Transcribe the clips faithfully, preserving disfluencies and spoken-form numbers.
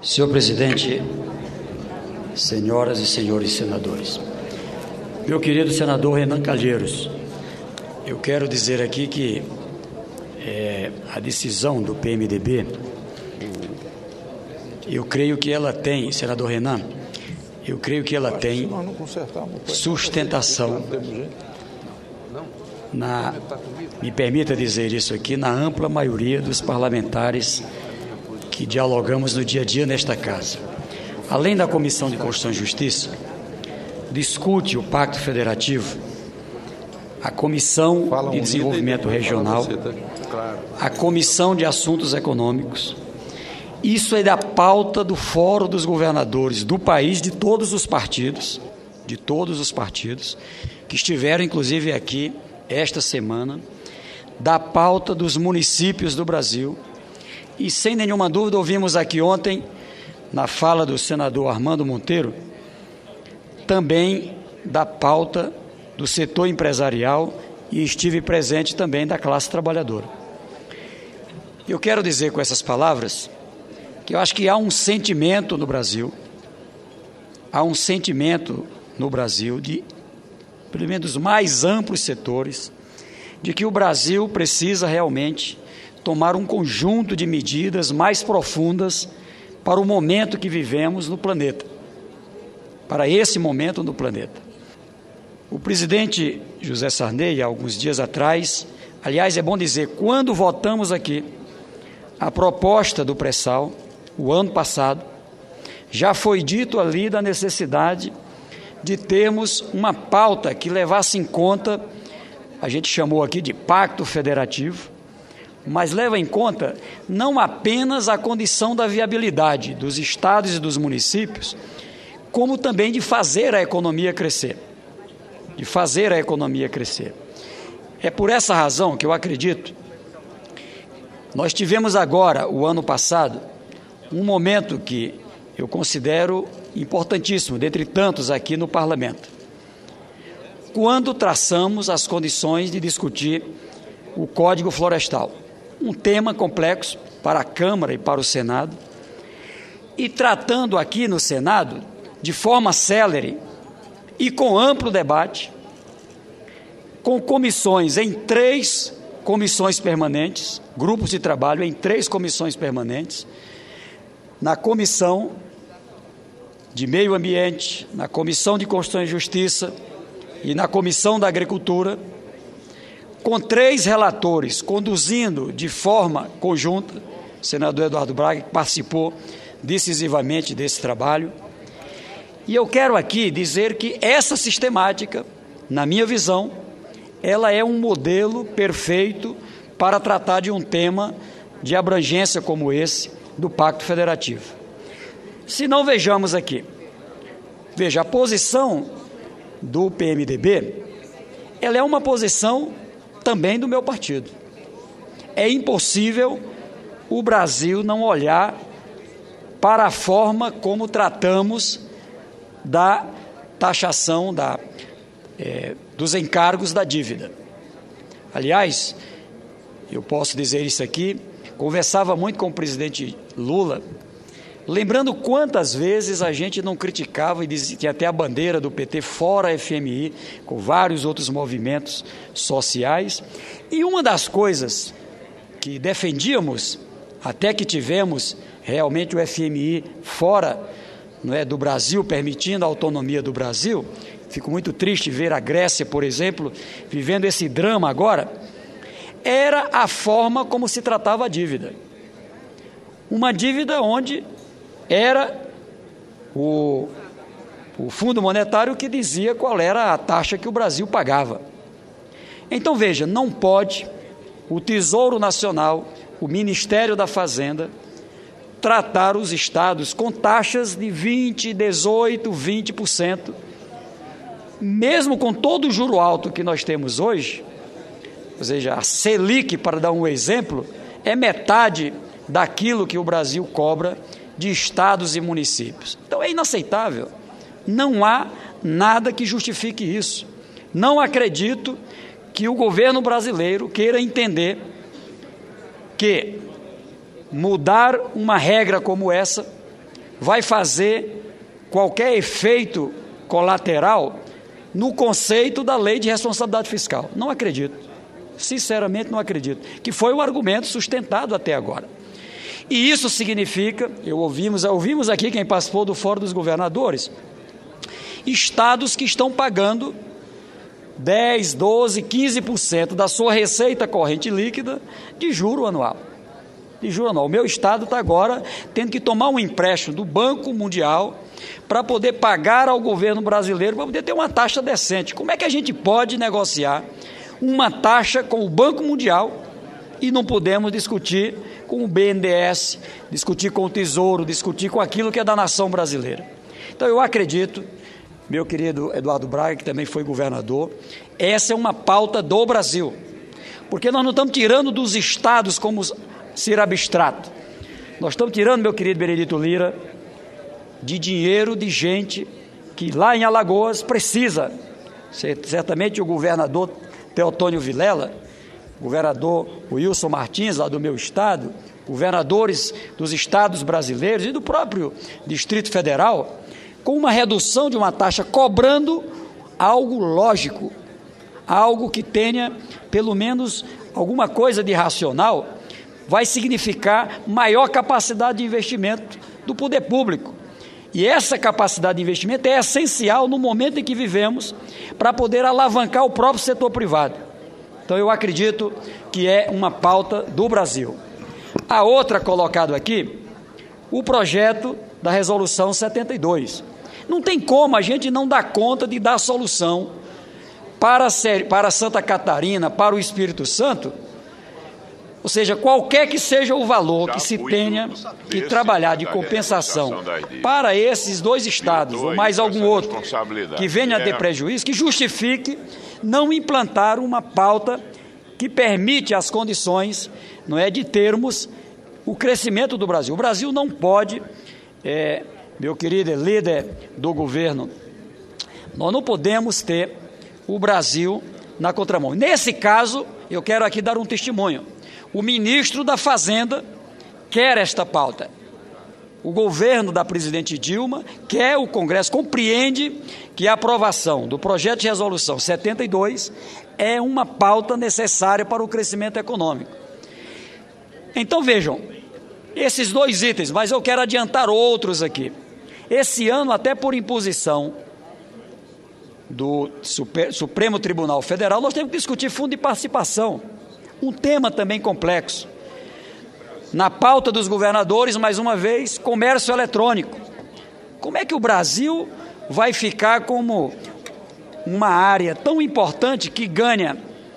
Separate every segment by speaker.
Speaker 1: Senhor presidente, senhoras e senhores senadores, meu querido senador Renan Calheiros, eu quero dizer aqui que é, a decisão do P M D B, eu creio que ela tem, senador Renan, eu creio que ela tem sustentação na, me permita dizer isso aqui, na ampla maioria dos parlamentares que dialogamos no dia a dia nesta casa. Além da Comissão de Constituição e Justiça, discute o Pacto Federativo, a Comissão de Desenvolvimento Regional, a Comissão de Assuntos Econômicos. Isso é da pauta do Fórum dos Governadores do país, de todos os partidos, de todos os partidos, que estiveram inclusive aqui esta semana, da pauta dos municípios do Brasil. E, sem nenhuma dúvida, ouvimos aqui ontem, na fala do senador Armando Monteiro, também da pauta do setor empresarial, e estive presente também da classe trabalhadora. Eu quero dizer com essas palavras que eu acho que há um sentimento no Brasil, há um sentimento no Brasil de, pelo menos, mais amplos setores, de que o Brasil precisa realmente tomar um conjunto de medidas mais profundas para o momento que vivemos no planeta, para esse momento no planeta. O presidente José Sarney, há alguns dias atrás, aliás, é bom dizer, quando votamos aqui a proposta do pré-sal, o ano passado, já foi dito ali da necessidade de termos uma pauta que levasse em conta, a gente chamou aqui de Pacto Federativo, mas leva em conta não apenas a condição da viabilidade dos estados e dos municípios, como também de fazer a economia crescer, de fazer a economia crescer. É por essa razão que eu acredito, nós tivemos agora, o ano passado, um momento que eu considero importantíssimo, dentre tantos aqui no Parlamento, quando traçamos as condições de discutir o Código Florestal. Um tema complexo para a Câmara e para o Senado, e tratando aqui no Senado, de forma célere e com amplo debate, com comissões em três comissões permanentes, grupos de trabalho em três comissões permanentes, na Comissão de Meio Ambiente, na Comissão de Constituição e Justiça e na Comissão da Agricultura, com três relatores conduzindo de forma conjunta, o senador Eduardo Braga, que participou decisivamente desse trabalho. E eu quero aqui dizer que essa sistemática, na minha visão, ela é um modelo perfeito para tratar de um tema de abrangência como esse do Pacto Federativo. Se não, vejamos aqui, veja, a posição do P M D B, ela é uma posição também do meu partido. É impossível o Brasil não olhar para a forma como tratamos da taxação da, é, dos encargos da dívida. Aliás, eu posso dizer isso aqui, conversava muito com o presidente Lula, lembrando quantas vezes a gente não criticava, e dizia, tinha até a bandeira do P T fora a F M I, com vários outros movimentos sociais, e uma das coisas que defendíamos, até que tivemos realmente o F M I fora, não é, do Brasil, permitindo a autonomia do Brasil, fico muito triste ver a Grécia, por exemplo, vivendo esse drama agora, era a forma como se tratava a dívida. Uma dívida onde era o, o Fundo Monetário que dizia qual era a taxa que o Brasil pagava. Então, veja, não pode o Tesouro Nacional, o Ministério da Fazenda, tratar os estados com taxas de vinte, dezoito, vinte por cento, mesmo com todo o juro alto que nós temos hoje, ou seja, a Selic, para dar um exemplo, é metade daquilo que o Brasil cobra de estados e municípios. Então é inaceitável, não há nada que justifique isso. Não acredito que o governo brasileiro queira entender que mudar uma regra como essa vai fazer qualquer efeito colateral no conceito da lei de responsabilidade fiscal. Não acredito, sinceramente não acredito, que foi um argumento sustentado até agora. E isso significa, eu ouvimos, ouvimos aqui quem participou do Fórum dos Governadores, estados que estão pagando dez, doze, quinze por cento da sua receita corrente líquida de juro anual. De juro anual. O meu estado está agora tendo que tomar um empréstimo do Banco Mundial para poder pagar ao governo brasileiro, para poder ter uma taxa decente. Como é que a gente pode negociar uma taxa com o Banco Mundial e não podemos discutir com o B N D E S, discutir com o Tesouro, discutir com aquilo que é da nação brasileira? Então eu acredito, meu querido Eduardo Braga, que também foi governador, essa é uma pauta do Brasil, porque nós não estamos tirando dos estados como ser abstrato, nós estamos tirando, meu querido Benedito Lira, de dinheiro de gente que lá em Alagoas precisa. Certamente o governador Teotônio Vilela, governador Wilson Martins, lá do meu estado, governadores dos estados brasileiros e do próprio Distrito Federal, com uma redução de uma taxa, cobrando algo lógico, algo que tenha pelo menos alguma coisa de racional, vai significar maior capacidade de investimento do poder público. E essa capacidade de investimento é essencial no momento em que vivemos para poder alavancar o próprio setor privado. Então eu acredito que é uma pauta do Brasil. A outra colocada aqui, o projeto da Resolução setenta e dois. Não tem como a gente não dar conta de dar solução para, para Santa Catarina, para o Espírito Santo, ou seja, qualquer que seja o valor que se tenha que trabalhar de compensação para esses dois estados, ou mais algum outro, que venha a ter prejuízo, que justifique não implantar uma pauta que permite as condições, não é, de termos o crescimento do Brasil. O Brasil não pode, é, meu querido líder do governo, nós não podemos ter o Brasil na contramão. Nesse caso, eu quero aqui dar um testemunho. O ministro da Fazenda quer esta pauta. O governo da presidente Dilma quer, o Congresso compreende que a aprovação do projeto de resolução setenta e dois é uma pauta necessária para o crescimento econômico. Então vejam, esses dois itens, mas eu quero adiantar outros aqui. Esse ano, até por imposição do Supremo Tribunal Federal, nós temos que discutir fundo de participação. Um tema também complexo. Na pauta dos governadores, mais uma vez, comércio eletrônico. Como é que o Brasil vai ficar como uma área tão importante que ganha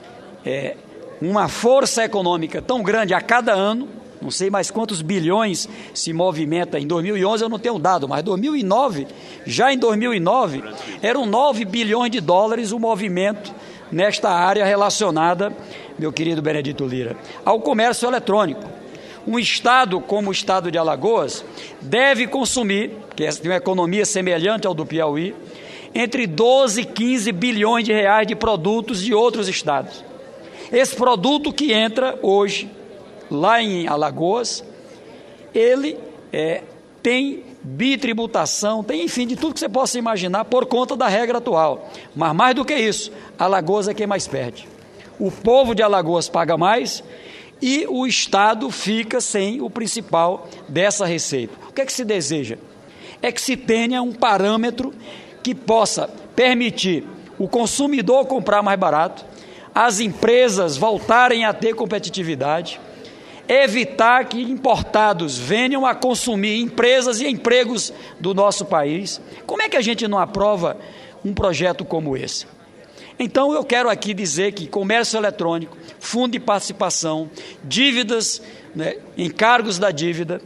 Speaker 1: é, uma força econômica tão grande a cada ano? Não sei mais quantos bilhões se movimenta. Em dois mil e onze eu não tenho dado, mas dois mil e nove, já em dois mil e nove, eram nove bilhões de dólares o movimento nesta área relacionada, meu querido Benedito Lira, ao comércio eletrônico. Um estado como o estado de Alagoas deve consumir, que tem uma economia semelhante ao do Piauí, entre doze e quinze bilhões de reais de produtos de outros estados. Esse produto que entra hoje lá em Alagoas, ele é, tem bitributação, tem, enfim, de tudo que você possa imaginar por conta da regra atual. Mas mais do que isso, Alagoas é quem mais perde. O povo de Alagoas paga mais e o Estado fica sem o principal dessa receita. O que é que se deseja? É que se tenha um parâmetro que possa permitir o consumidor comprar mais barato, as empresas voltarem a ter competitividade, evitar que importados venham a consumir empresas e empregos do nosso país. Como é que a gente não aprova um projeto como esse? Então eu quero aqui dizer que comércio eletrônico, fundo de participação, dívidas, né, encargos da dívida.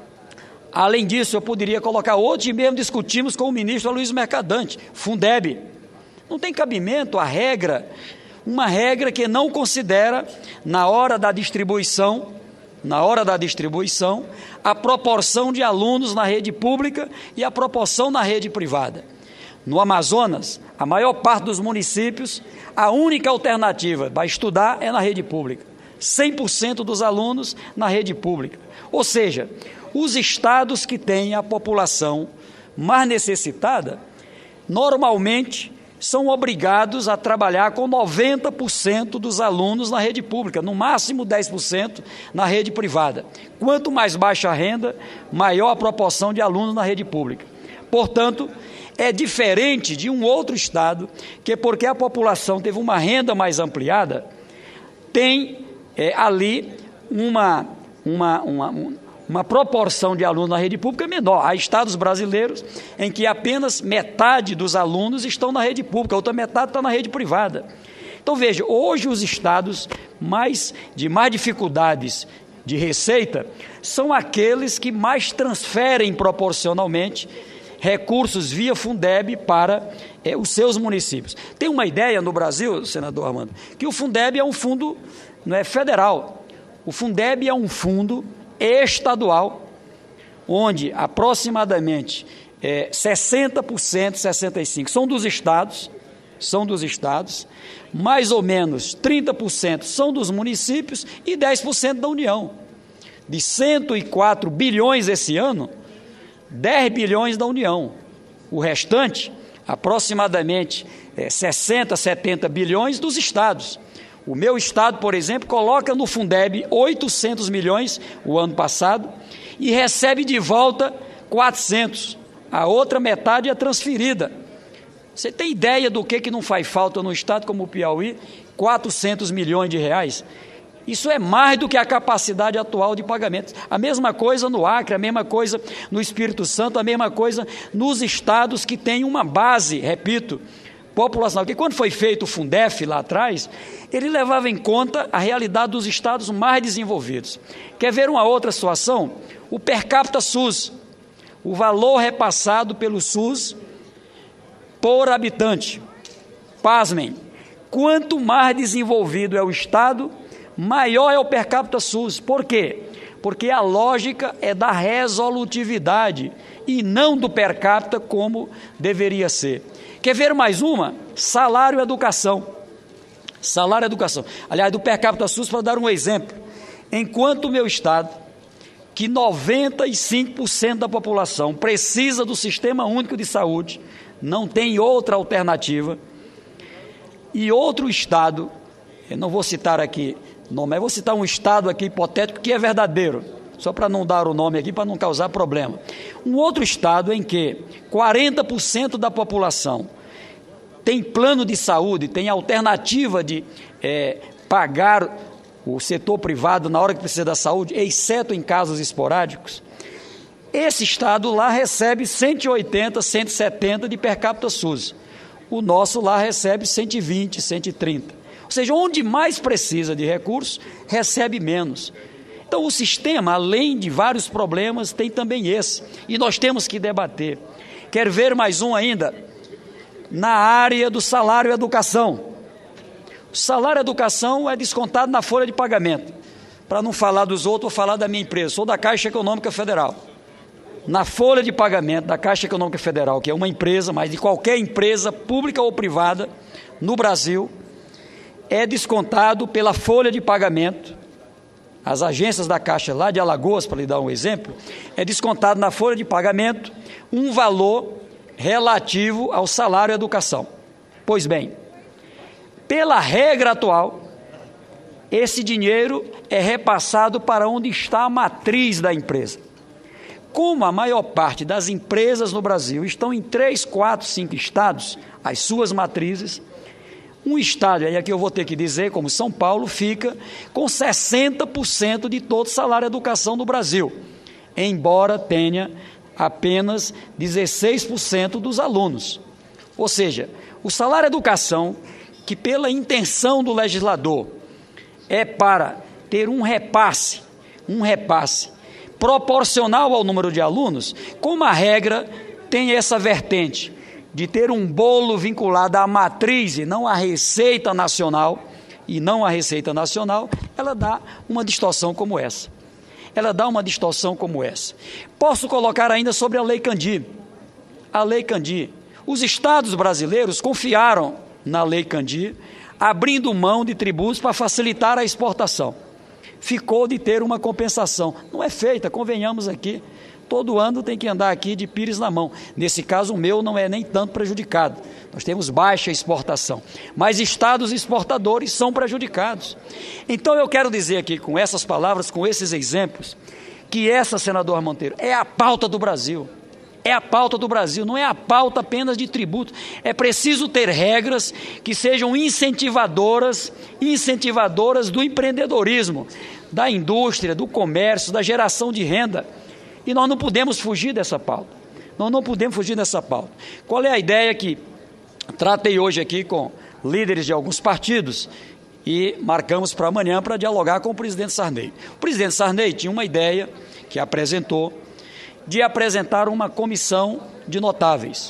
Speaker 1: Além disso, eu poderia colocar outros, e mesmo discutimos com o ministro Luiz Mercadante, Fundeb. Não tem cabimento a regra, uma regra que não considera, na hora da distribuição, na hora da distribuição, a proporção de alunos na rede pública e a proporção na rede privada. No Amazonas, a maior parte dos municípios, a única alternativa para estudar é na rede pública. cem por cento dos alunos na rede pública. Ou seja, Os estados que têm a população mais necessitada, normalmente são obrigados a trabalhar com noventa por cento dos alunos na rede pública, no máximo dez por cento na rede privada. Quanto mais baixa a renda, maior a proporção de alunos na rede pública. Portanto, é diferente de um outro estado, que porque a população teve uma renda mais ampliada, tem é, ali uma, uma, uma, uma proporção de alunos na rede pública menor. Há estados brasileiros em que apenas metade dos alunos estão na rede pública, a outra metade está na rede privada. Então, veja, hoje os estados mais, de mais dificuldades de receita são aqueles que mais transferem proporcionalmente recursos via Fundeb para é, os seus municípios. Tem uma ideia no Brasil, senador Armando, que o Fundeb é um fundo não é, federal. O Fundeb é um fundo estadual, onde aproximadamente é, sessenta por cento, sessenta e cinco por cento são dos estados, são dos estados, mais ou menos trinta por cento são dos municípios e dez por cento da União. De cento e quatro bilhões esse ano, dez bilhões da União. O restante, aproximadamente é, sessenta, setenta bilhões dos estados. O meu estado, por exemplo, coloca no Fundeb oitocentos milhões o ano passado e recebe de volta quatrocentos. A outra metade é transferida. Você tem ideia do que, que não faz falta no estado como o Piauí? quatrocentos milhões de reais. Isso é mais do que a capacidade atual de pagamento. A mesma coisa no Acre, a mesma coisa no Espírito Santo, a mesma coisa nos estados que têm uma base, repito, populacional. Porque quando foi feito o Fundef lá atrás, ele levava em conta a realidade dos estados mais desenvolvidos. Quer ver uma outra situação? O per capita SUS, o valor repassado pelo SUS por habitante. Pasmem, quanto mais desenvolvido é o estado, maior é o per capita SUS. Por quê? Porque a lógica é da resolutividade e não do per capita como deveria ser. Quer ver mais uma? Salário e educação. Salário e educação. Aliás, do per capita SUS, para dar um exemplo, enquanto o meu estado, que noventa e cinco por cento da população precisa do Sistema Único de Saúde, não tem outra alternativa, e outro estado, eu não vou citar aqui nome, eu vou citar um estado aqui hipotético que é verdadeiro, só para não dar o nome aqui, para não causar problema. Um outro estado em que quarenta por cento da população tem plano de saúde, tem alternativa de é, pagar o setor privado na hora que precisa da saúde, exceto em casos esporádicos, esse estado lá recebe cento e oitenta, cento e setenta de per capita SUS. O nosso lá recebe cento e vinte, cento e trinta. Ou seja, onde mais precisa de recursos, recebe menos. Então, o sistema, além de vários problemas, tem também esse. E nós temos que debater. Quer ver mais um ainda? Na área do salário e educação. O salário e educação é descontado na folha de pagamento. Para não falar dos outros, vou falar da minha empresa. Sou da Caixa Econômica Federal. Na folha de pagamento da Caixa Econômica Federal, que é uma empresa, mas de qualquer empresa, pública ou privada, no Brasil, é descontado pela folha de pagamento, as agências da Caixa lá de Alagoas, para lhe dar um exemplo, é descontado na folha de pagamento um valor relativo ao salário e educação. Pois bem, pela regra atual, esse dinheiro é repassado para onde está a matriz da empresa. Como a maior parte das empresas no Brasil estão em três, quatro, cinco estados, as suas matrizes, um estado, aí aqui eu vou ter que dizer, como São Paulo, fica com sessenta por cento de todo o salário e educação do Brasil, embora tenha apenas dezesseis por cento dos alunos. Ou seja, o salário e educação, que pela intenção do legislador é para ter um repasse, um repasse proporcional ao número de alunos, como a regra tem essa vertente de ter um bolo vinculado à matriz e não à Receita Nacional, e não à Receita Nacional, ela dá uma distorção como essa. Ela dá uma distorção como essa. Posso colocar ainda sobre a Lei Candir. A Lei Candir. Os estados brasileiros confiaram na Lei Candir, abrindo mão de tributos para facilitar a exportação. ficou de ter uma compensação. Não é feita, convenhamos aqui. Todo ano tem que andar aqui de pires na mão. Nesse caso, o meu não é nem tanto prejudicado. Nós temos baixa exportação. Mas estados exportadores são prejudicados. Então, eu quero dizer aqui, com essas palavras, com esses exemplos, que essa, senador Monteiro, é a pauta do Brasil. É a pauta do Brasil, não é a pauta apenas de tributo. É preciso ter regras que sejam incentivadoras, incentivadoras do empreendedorismo, da indústria, do comércio, da geração de renda. E nós não podemos fugir dessa pauta. Nós não podemos fugir dessa pauta. Qual é a ideia que tratei hoje aqui com líderes de alguns partidos e marcamos para amanhã para dialogar com o presidente Sarney? O presidente Sarney tinha uma ideia que apresentou de apresentar uma comissão de notáveis.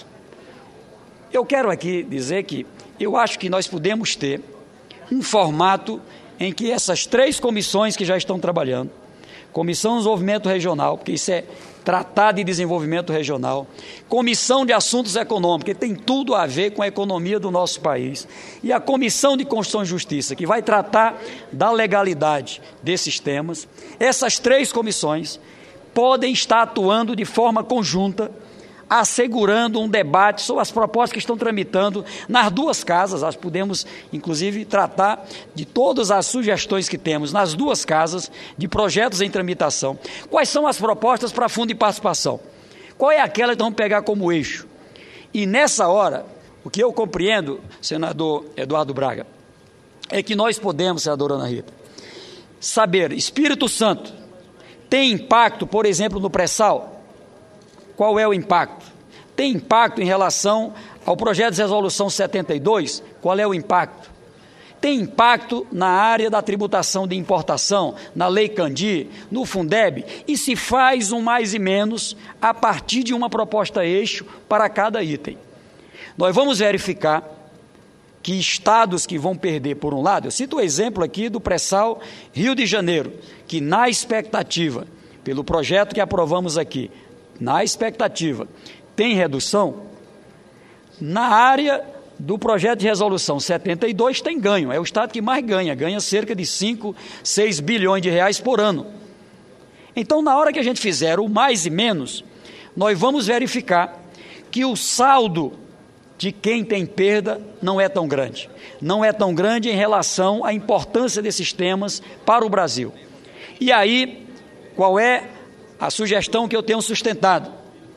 Speaker 1: Eu quero aqui dizer que eu acho que nós podemos ter um formato em que essas três comissões que já estão trabalhando, Comissão de Desenvolvimento Regional, porque isso é Tratado de Desenvolvimento Regional, Comissão de Assuntos Econômicos, que tem tudo a ver com a economia do nosso país, e a Comissão de Constituição e Justiça, que vai tratar da legalidade desses temas. Essas três comissões podem estar atuando de forma conjunta, assegurando um debate sobre as propostas que estão tramitando nas duas casas. Nós podemos, inclusive, tratar de todas as sugestões que temos nas duas casas de projetos em tramitação. Quais são as propostas para fundo de participação? Qual é aquela que vamos pegar como eixo? E nessa hora, o que eu compreendo, senador Eduardo Braga, é que nós podemos, senadora Ana Rita, saber, Espírito Santo tem impacto, por exemplo, no pré-sal? Qual é o impacto? Tem impacto em relação ao projeto de resolução setenta e dois? Qual é o impacto? Tem impacto na área da tributação de importação, na Lei Candir, no Fundeb? E se faz um mais e menos a partir de uma proposta eixo para cada item? Nós vamos verificar que estados que vão perder, por um lado, eu cito o exemplo aqui do pré-sal Rio de Janeiro, que na expectativa, pelo projeto que aprovamos aqui, na expectativa, tem redução, na área do projeto de resolução setenta e dois tem ganho, é o estado que mais ganha, ganha cerca de cinco, seis bilhões de reais por ano. Então, na hora que a gente fizer o mais e menos, nós vamos verificar que o saldo de quem tem perda não é tão grande. Não é tão grande em relação à importância desses temas para o Brasil. E aí, qual é a sugestão que eu tenho sustentado?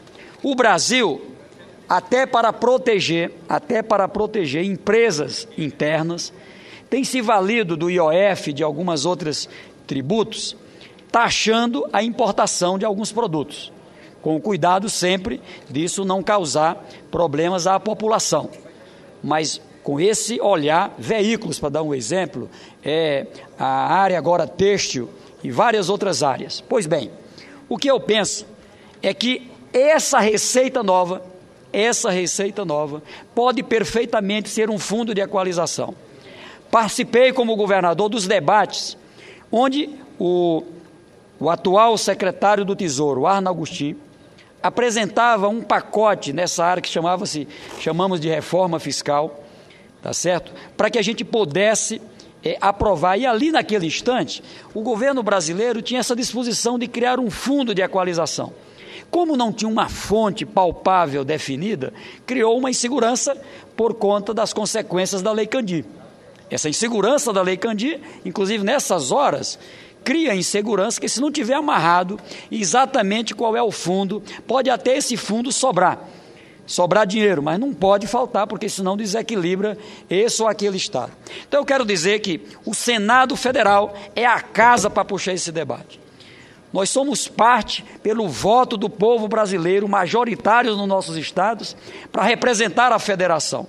Speaker 1: O Brasil, até para proteger, até para proteger empresas internas, tem se valido do I O F, de algumas outras tributos, taxando a importação de alguns produtos, com o cuidado sempre disso não causar problemas à população. Mas com esse olhar, veículos, para dar um exemplo, é, a área agora têxtil e várias outras áreas. Pois bem, o que eu penso é que essa receita nova, essa receita nova, pode perfeitamente ser um fundo de equalização. Participei como governador dos debates, onde o, o atual secretário do Tesouro, Arno Agostinho, apresentava um pacote nessa área que chamava-se, chamamos de reforma fiscal, tá certo? Para que a gente pudesse É, aprovar, e ali naquele instante, o governo brasileiro tinha essa disposição de criar um fundo de equalização. Como não tinha uma fonte palpável definida, criou uma insegurança por conta das consequências da Lei Candir. Essa insegurança da Lei Candir, inclusive nessas horas, cria insegurança, que se não tiver amarrado exatamente qual é o fundo, pode até esse fundo sobrar. Sobrar dinheiro, mas não pode faltar, porque senão desequilibra esse ou aquele estado. Então eu quero dizer que o Senado Federal é a casa para puxar esse debate. Nós somos parte, pelo voto do povo brasileiro, majoritários nos nossos estados, para representar a federação.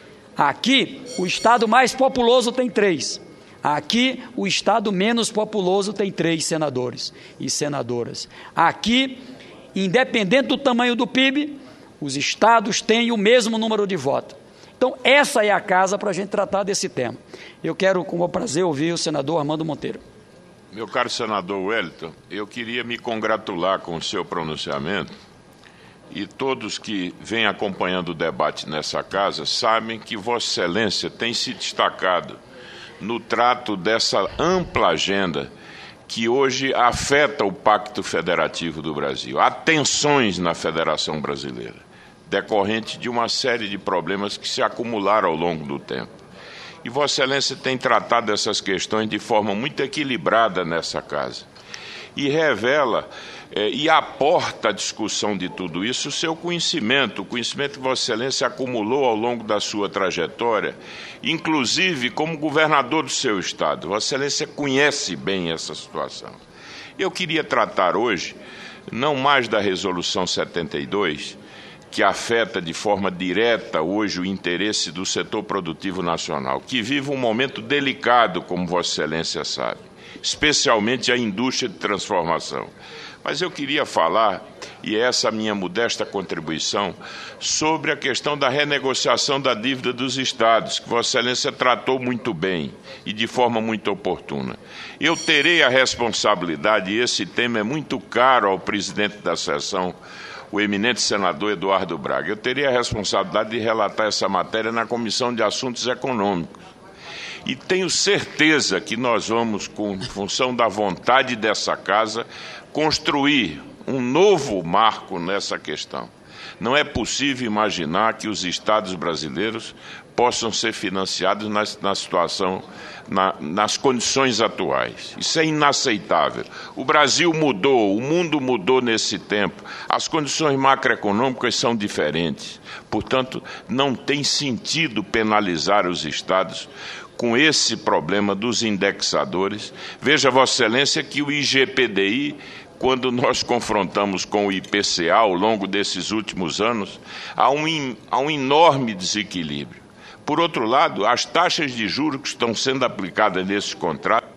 Speaker 1: Aqui, o estado mais populoso tem três. Aqui, o estado menos populoso tem três senadores e senadoras. Aqui, independente do tamanho do P I B, os estados têm o mesmo número de votos. Então, essa é a casa para a gente tratar desse tema. Eu quero, com o prazer, ouvir o senador Armando Monteiro.
Speaker 2: Meu caro senador Wellington, eu queria me congratular com o seu pronunciamento, e todos que vêm acompanhando o debate nessa casa sabem que Vossa Excelência tem se destacado no trato dessa ampla agenda que hoje afeta o Pacto Federativo do Brasil. Há tensões na Federação Brasileira, decorrente de uma série de problemas que se acumularam ao longo do tempo. E Vossa Excelência tem tratado essas questões de forma muito equilibrada nessa casa. E revela eh, e aporta à discussão de tudo isso o seu conhecimento, o conhecimento que Vossa Excelência acumulou ao longo da sua trajetória, inclusive como governador do seu estado. Vossa Excelência conhece bem essa situação. Eu queria tratar hoje, não mais da Resolução setenta e dois, que afeta de forma direta hoje o interesse do setor produtivo nacional, que vive um momento delicado, como Vossa Excelência sabe, especialmente a indústria de transformação. Mas eu queria falar, e é essa a minha modesta contribuição, sobre a questão da renegociação da dívida dos estados, que Vossa Excelência tratou muito bem e de forma muito oportuna. Eu terei a responsabilidade, e esse tema é muito caro ao presidente da sessão, o eminente senador Eduardo Braga. Eu teria a responsabilidade de relatar essa matéria na Comissão de Assuntos Econômicos. E tenho certeza que nós vamos, com função da vontade dessa casa, construir um novo marco nessa questão. Não é possível imaginar que os estados brasileiros possam ser financiados na, na situação, na, nas condições atuais. Isso é inaceitável. O Brasil mudou, o mundo mudou nesse tempo. As condições macroeconômicas são diferentes. Portanto, não tem sentido penalizar os estados com esse problema dos indexadores. Veja, Vossa Excelência, que o I G P D I, quando nós confrontamos com o I P C A ao longo desses últimos anos, há um, há um enorme desequilíbrio. Por outro lado, as taxas de juros que estão sendo aplicadas nesses contratos,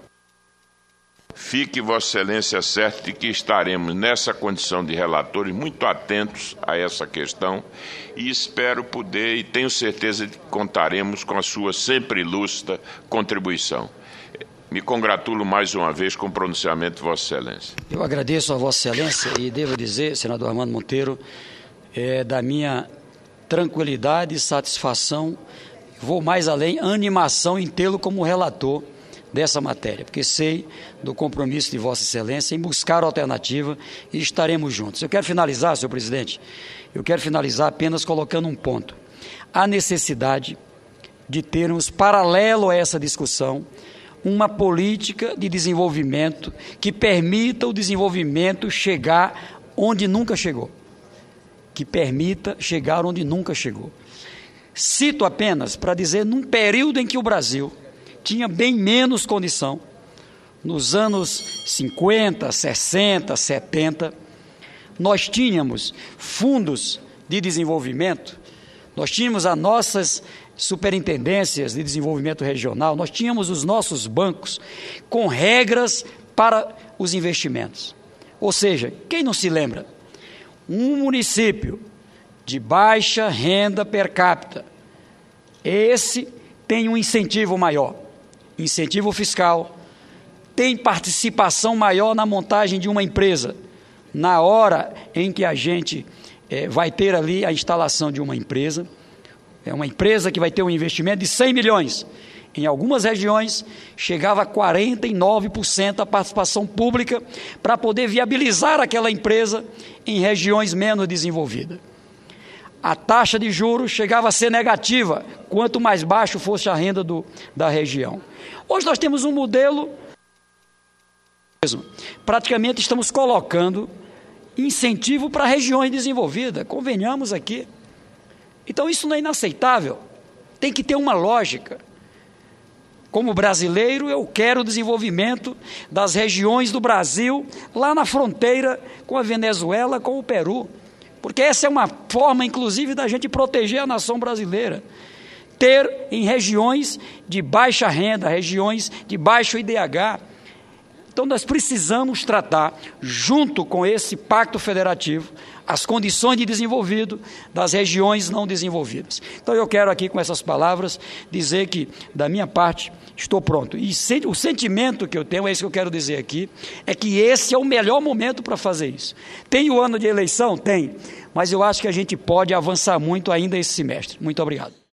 Speaker 2: fique Vossa Excelência certo de que estaremos nessa condição de relatores muito atentos a essa questão e espero poder, e tenho certeza de que contaremos com a sua sempre lúcida contribuição. Me congratulo mais uma vez com o pronunciamento de Vossa Excelência.
Speaker 1: Eu agradeço a Vossa Excelência e devo dizer, senador Armando Monteiro, é, da minha tranquilidade e satisfação, vou mais além, animação em tê-lo como relator dessa matéria, porque sei do compromisso de Vossa Excelência em buscar alternativa e estaremos juntos. Eu quero finalizar, senhor presidente, eu quero finalizar apenas colocando um ponto. A necessidade de termos, paralelo a essa discussão, uma política de desenvolvimento que permita o desenvolvimento chegar onde nunca chegou. Que permita chegar onde nunca chegou. Cito apenas para dizer, num período em que o Brasil tinha bem menos condição, nos anos cinquenta, sessenta, setenta, nós tínhamos fundos de desenvolvimento, nós tínhamos as nossas superintendências de desenvolvimento regional, nós tínhamos os nossos bancos com regras para os investimentos. Ou seja, quem não se lembra? Um município de baixa renda per capita, esse tem um incentivo maior, incentivo fiscal, tem participação maior na montagem de uma empresa, na hora em que a gente é, vai ter ali a instalação de uma empresa, é uma empresa que vai ter um investimento de cem milhões, em algumas regiões chegava a quarenta e nove por cento a participação pública para poder viabilizar aquela empresa em regiões menos desenvolvidas. A taxa de juros chegava a ser negativa, quanto mais baixo fosse a renda do, da região. Hoje nós temos um modelo, praticamente estamos colocando incentivo para regiões desenvolvidas, convenhamos aqui. Então isso não é inaceitável, tem que ter uma lógica. Como brasileiro, eu quero o desenvolvimento das regiões do Brasil, lá na fronteira com a Venezuela, com o Peru. Porque essa é uma forma, inclusive, da gente proteger a nação brasileira. Ter em regiões de baixa renda, regiões de baixo I D H. Então, nós precisamos tratar, junto com esse pacto federativo, as condições de desenvolvido das regiões não desenvolvidas. Então, eu quero aqui, com essas palavras, dizer que, da minha parte, estou pronto. E o sentimento que eu tenho, é isso que eu quero dizer aqui, é que esse é o melhor momento para fazer isso. Tem o ano de eleição? Tem. Mas eu acho que a gente pode avançar muito ainda esse semestre. Muito obrigado.